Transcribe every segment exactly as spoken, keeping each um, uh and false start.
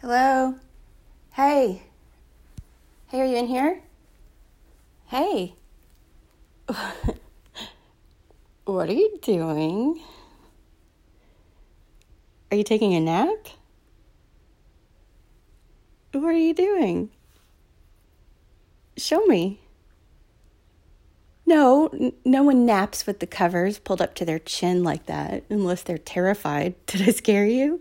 Hello? Hey. Hey, are you in here? Hey. What are you doing? Are you taking a nap? What are you doing? Show me. No, n- no one naps with the covers pulled up to their chin like that, unless they're terrified. Did I scare you?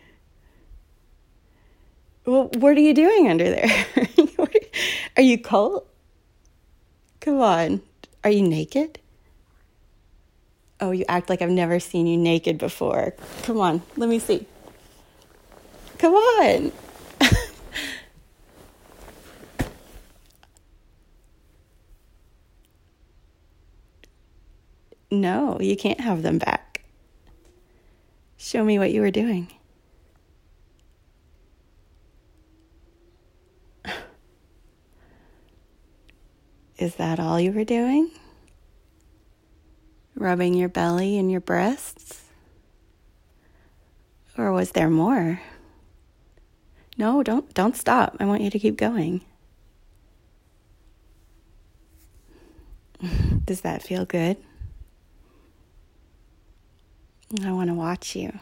Well, what are you doing under there? Are you cold? Come on. Are you naked? Oh, you act like I've never seen you naked before. Come on, let me see. Come on. No, you can't have them back. Show me what you were doing. Is that all you were doing? Rubbing your belly and your breasts? Or was there more? No, don't don't stop. I want you to keep going. Does that feel good? I want to watch you.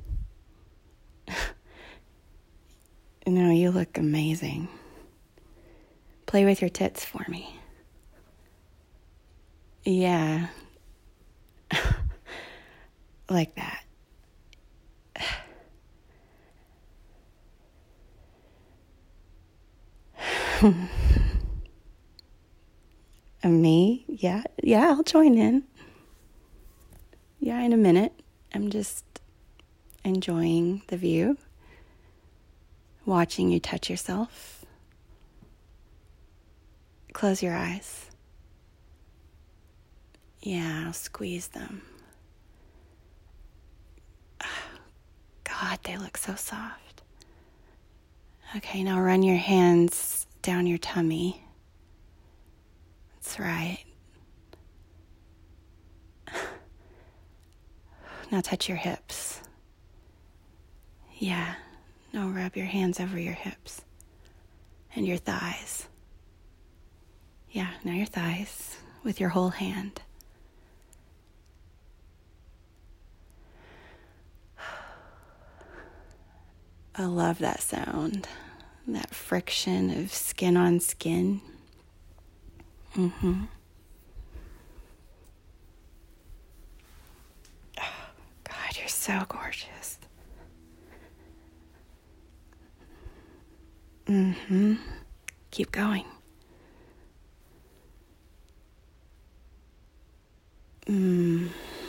No, you look amazing. Play with your tits for me. Yeah. Like that. Me? Yeah. Yeah, I'll join in. Yeah, in a minute. I'm just enjoying the view. Watching you touch yourself. Close your eyes. Yeah, I'll squeeze them. God, they look so soft. Okay, now run your hands down your tummy. That's right. Now touch your hips. Yeah, now rub your hands over your hips and your thighs. Yeah, now your thighs with your whole hand. I love that sound, that friction of skin on skin. Mm-hmm. Oh, God, you're so gorgeous. Mm-hmm. Keep going. Mm.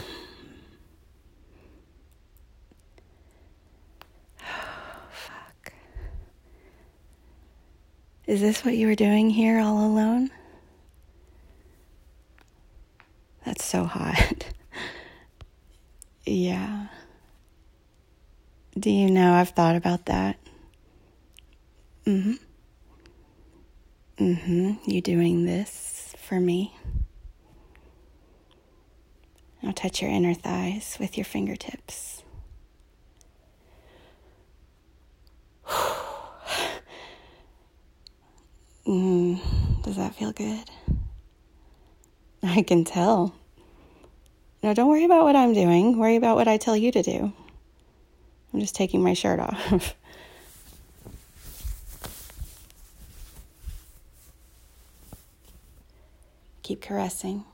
Is this what you were doing here all alone? That's so hot. Yeah. Do you know I've thought about that? Mm-hmm. Mm-hmm. You doing this for me? Now touch your inner thighs with your fingertips. Mm, does that feel good? I can tell. No, don't worry about what I'm doing. Worry about what I tell you to do. I'm just taking my shirt off. Keep caressing.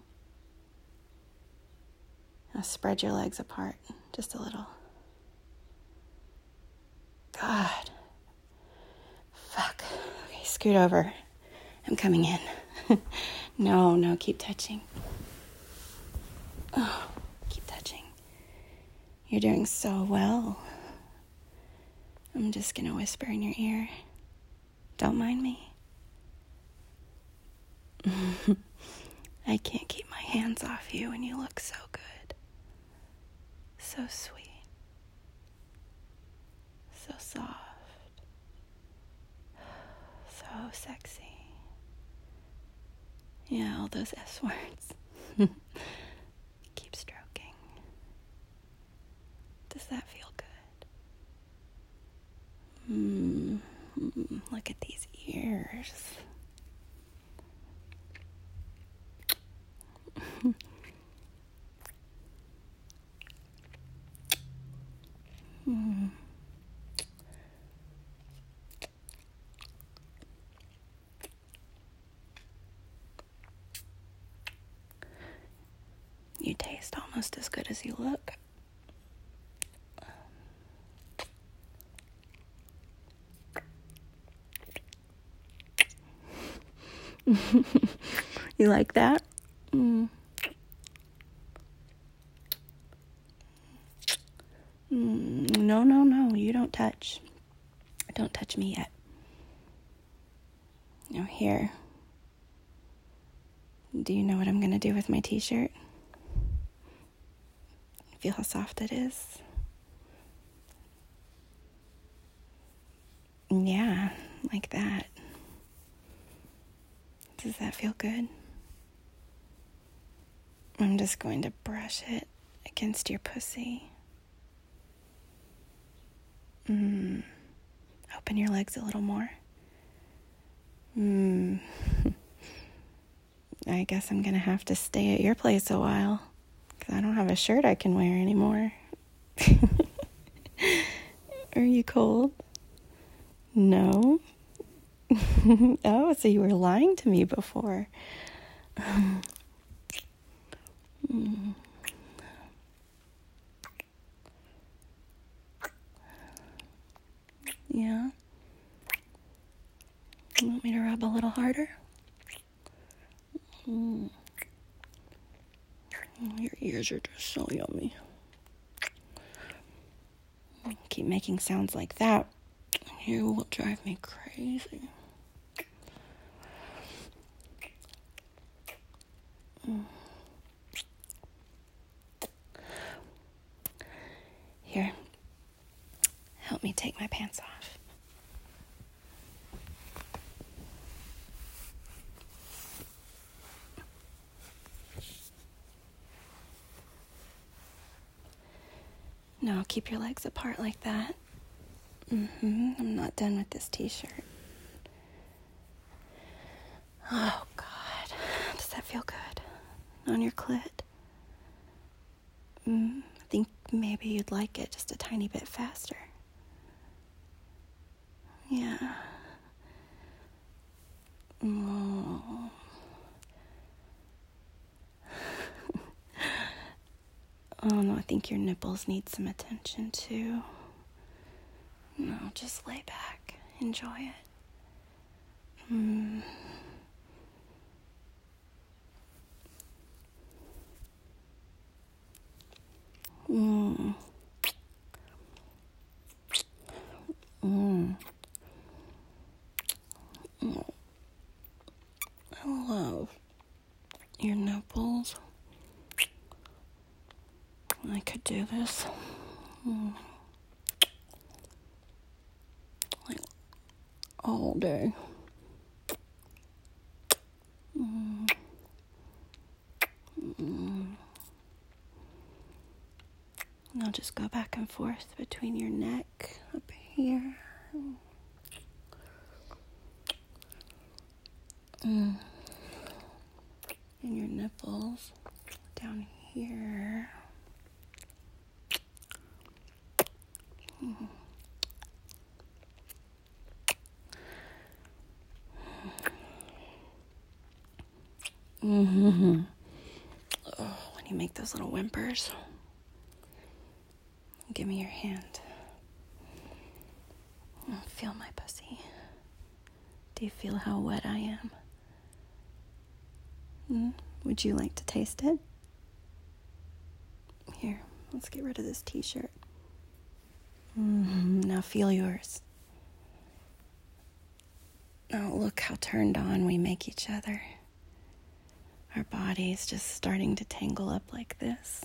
Now spread your legs apart just a little. God. Fuck. Okay, scoot over. I'm coming in. No, no, keep touching. Oh, keep touching. You're doing so well. I'm just gonna whisper in your ear. Don't mind me. I can't keep my hands off you and you look so good. So sweet. So soft. So sexy. Yeah, all those S words. Keep stroking. Does that feel good? Hmm. look at these ears. hmm. You taste almost as good as you look. You like that? Mm. Mm, no, no, no. You don't touch. Don't touch me yet. Now here. Do you know what I'm going to do with my t-shirt? Feel how soft it is? Yeah, like that. Does that feel good? I'm just going to brush it against your pussy. Mm. Open your legs a little more. Mm. I guess I'm going to have to stay at your place a while, because I don't have a shirt I can wear anymore. Are you cold? No? Oh, so you were lying to me before. Mm. Yeah? You want me to rub a little harder? Mm. Your ears are just so yummy. Keep making sounds like that. You will drive me crazy. Mm. Here, help me take my pants off. No, keep your legs apart like that. Mm-hmm. I'm not done with this t-shirt. Oh, God. Does that feel good? On your clit? Mm, I think maybe you'd like it just a tiny bit faster. Yeah. Oh. Oh, no, I think your nipples need some attention, too. No, just lay back. Enjoy it. Mm. Mm. Mm. Oh. I love your nipples. I could do this. Mm. Like all day. Mm. Mm. And I'll just go back and forth between your neck up here. Mm. And your nipples down here. Mm. Mm-hmm. Oh, when you make those little whimpers, give me your hand. Oh, feel my pussy. Do you feel how wet I am? Mm? Would you like to taste it? Here, let's get rid of this t-shirt. Mm-hmm. Now feel yours. Oh, look how turned on we make each other. Our bodies just starting to tangle up like this.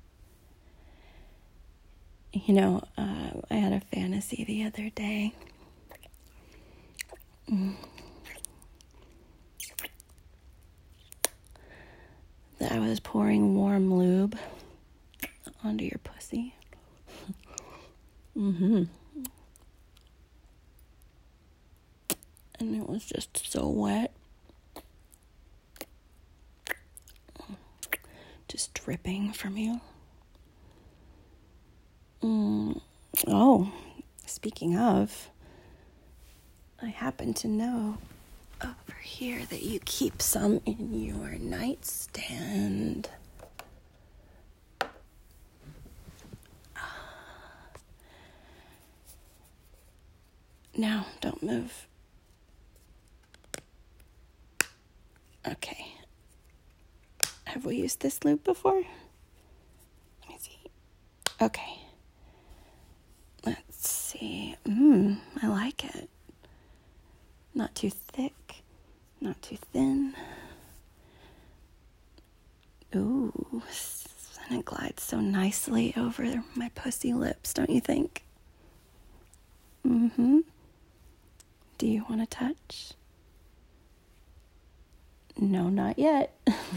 You know, uh, I had a fantasy the other day. Mm. That I was pouring warm lube onto your pussy. Mm-hmm. is just so wet. Just dripping from you. Mm. Oh, speaking of, I happen to know over here that you keep some in your nightstand. No, don't move. Okay. Have we used this loop before? Let me see. Okay. Let's see. Mmm, I like it. Not too thick, not too thin. Ooh, and it glides so nicely over my pussy lips, don't you think? Mm-hmm. Do you want to touch? No, not yet.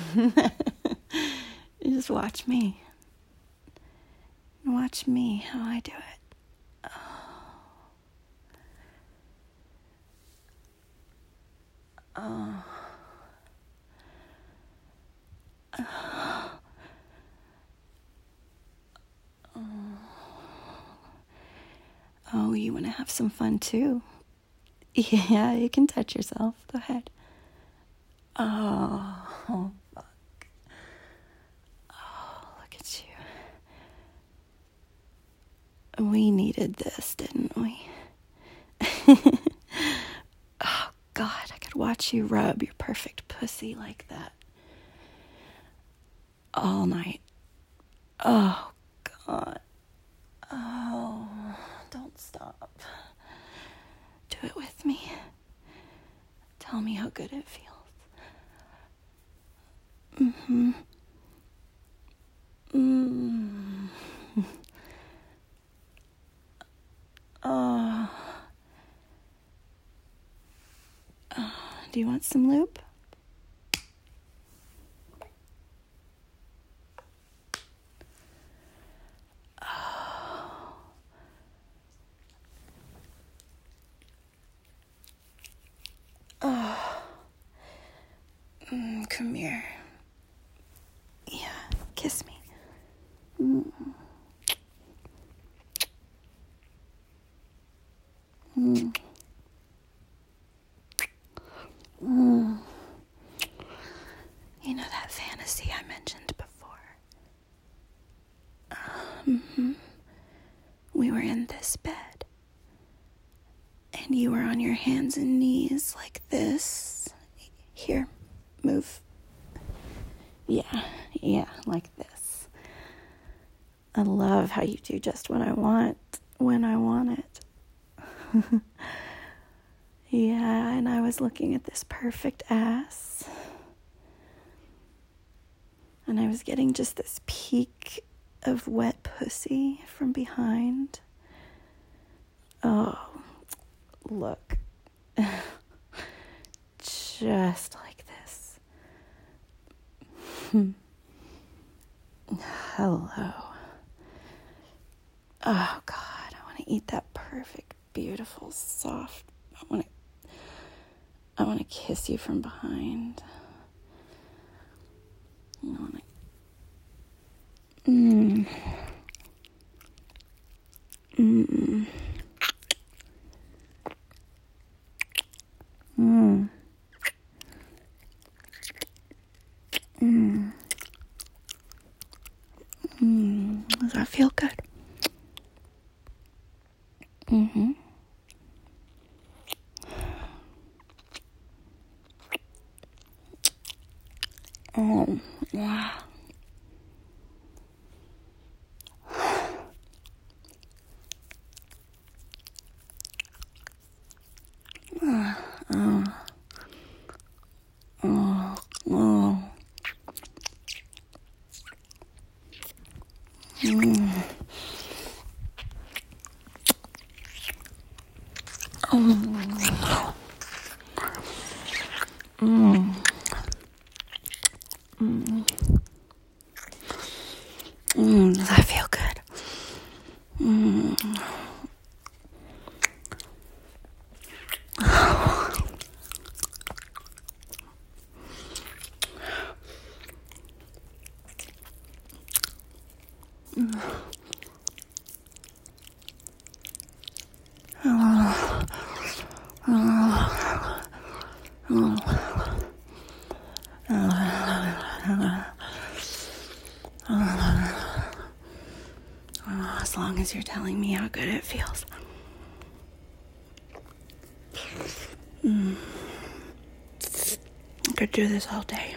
Just watch me. Watch me, how I do it. Oh. Oh. Oh, you want to have some fun too? Yeah, you can touch yourself. Go ahead. Oh, oh, fuck. Oh, look at you. We needed this, didn't we? Oh, God, I could watch you rub your perfect pussy like that all night. Oh, God. Oh, don't stop. Do it with me. Tell me how good it feels. Mm-hmm. Mm. Oh. Oh. Do you want some lube? Oh. Oh. Mm, come here. Yeah, kiss me. Mm. Mm. Mm. You know that fantasy I mentioned before? Uh, mm-hmm. We were in this bed, and you were on your hands and knees like this. Here, move. Yeah, yeah, like this. I love how you do just what I want, when I want it. Yeah, and I was looking at this perfect ass. And I was getting just this peek of wet pussy from behind. Oh, look. Just like this. Hello. Oh, God, I want to eat that perfect, beautiful, soft. I want to I want to kiss you from behind. I want to. Mmm. Mmm. Mmm. Mmm. Mmm. Does that feel good? Mm-hmm. Oh, wow. Uh, uh, oh, oh. Mm. Oh. Mm. Mm. Mm. Does that feel good? Mm. as you're telling me how good it feels. Mm. I could do this all day.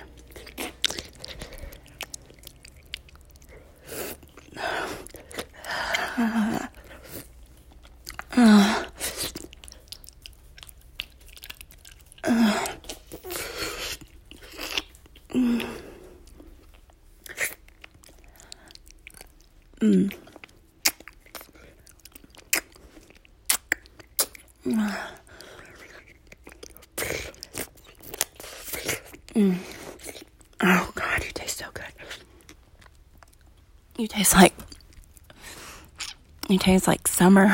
Uh, uh, uh, mm. Mm. Mm. Oh God, you taste so good. You taste like you taste like summer.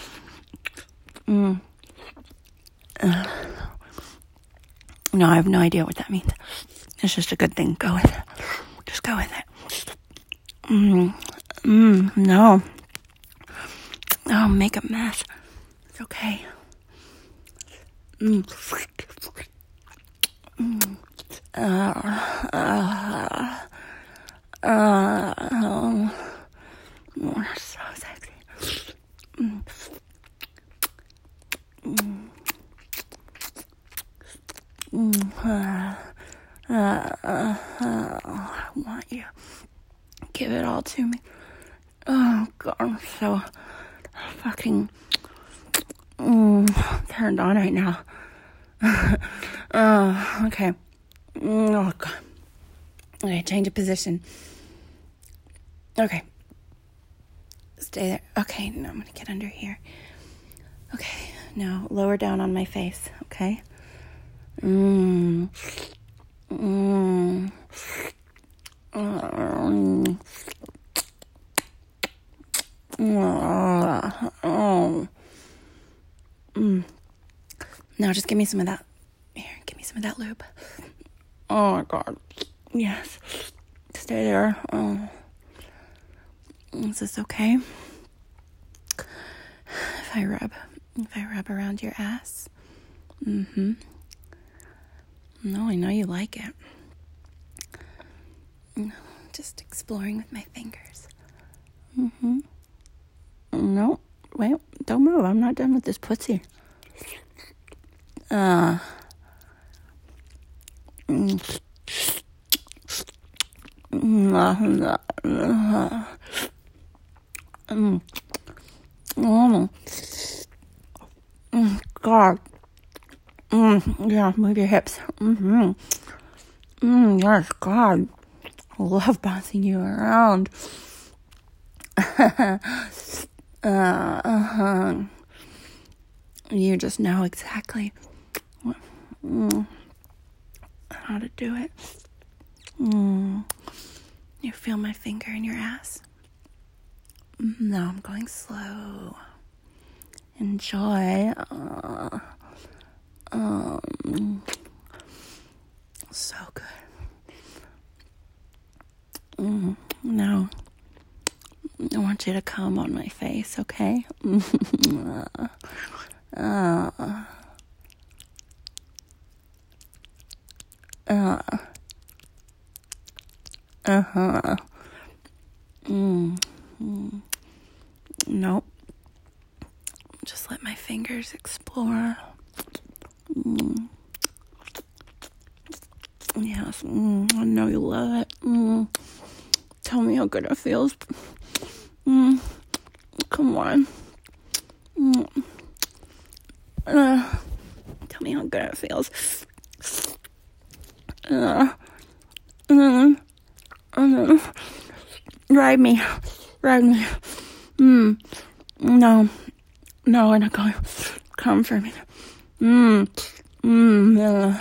mm. uh. No, I have no idea what that means. It's just a good thing. Go with it. Just go with it. Mm. Mm. No. Oh, make a mess. It's okay. Mm. Mm. Uh, uh, uh, oh. Oh, that's so sexy. Mm. Mm. Mm. Uh, uh, uh, uh, I want you. Give it all to me. Oh, God, I'm so fucking mm, turned on right now. uh, okay. Oh, God. Okay, change of position. Okay. Stay there. Okay, now I'm going to get under here. Okay, now lower down on my face, okay? Mmm. Mmm. Mm. Oh. Mm. Now just give me some of that. Here, give me some of that lube. Oh my God. Yes. Stay there. Oh. Is this okay? If I rub, if I rub around your ass? Mm-hmm. No, I know you like it. Just exploring with my fingers. Mm-hmm. No, wait, don't move. I'm not done with this pussy. Uh. Mm. Mm. Mm. Mm. Mm. God. Mm. Yeah, move your hips. Mm-hmm. Mm. Yes, God. I love bouncing you around. uh, uh-huh. You just know exactly what, mm, how to do it. Mm. You feel my finger in your ass? No, I'm going slow. Enjoy. Uh, um, so good. Mm, no. I want you to come on my face, okay? uh, uh, uh, uh-huh. Mm, mm. Nope. Just let my fingers explore. Mm. Yes, mm, I know you love it. Mm. Tell me how good it feels. Mm. Come on. Mm. Uh, tell me how good it feels. Uh, uh, uh, ride me. Ride me. Mm. No. No, I'm not going. Come for me. Mm. Mm. Uh.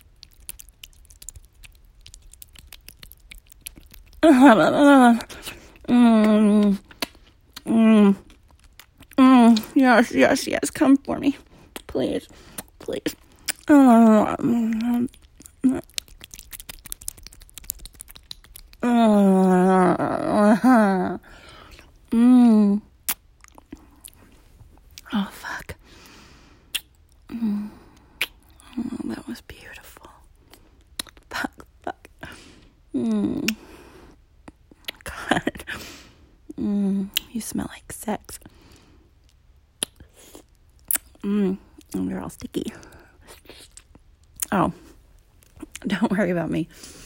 Uh, mm, mm, mm, yes, yes, yes, come for me, please, please. Uh, mm, uh, mm. Oh, fuck. Mm. Oh, that was beautiful. Fuck, fuck. Mm. God. Mm, you smell like sex. Mmm, and they're all sticky. Oh, don't worry about me.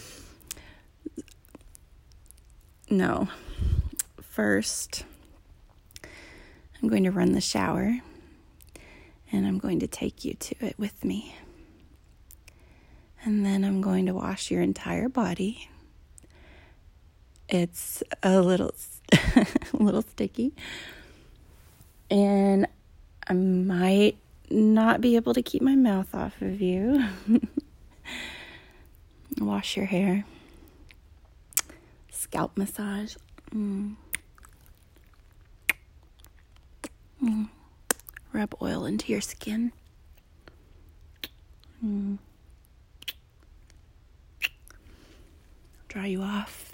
No. First, I'm going to run the shower, and I'm going to take you to it with me. And then I'm going to wash your entire body. It's a little, a little sticky. And I might not be able to keep my mouth off of you. Wash your hair. Scalp massage. Mm. Mm. Rub oil into your skin. Mm. Dry you off.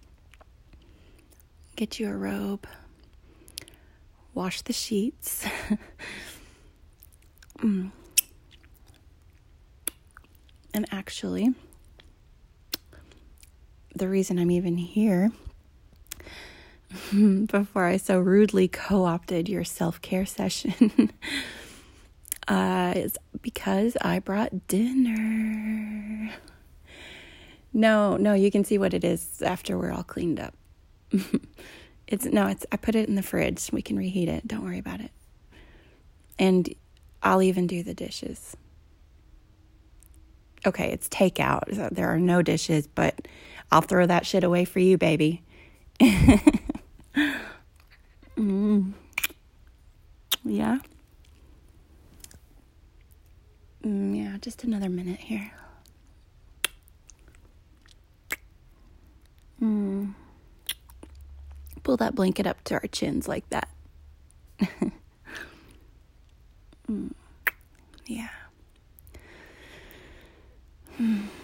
Get you a robe. Wash the sheets. mm. And actually, the reason I'm even here, before I so rudely co-opted your self-care session, uh, is because I brought dinner. No, no, you can see what it is after we're all cleaned up. It's no, it's I put it in the fridge. We can reheat it. Don't worry about it. And I'll even do the dishes. Okay, it's takeout. So there are no dishes, but I'll throw that shit away for you, baby. mm. Yeah. Mm, yeah, just another minute here. Mm. Pull that blanket up to our chins like that. mm. Yeah. Mm.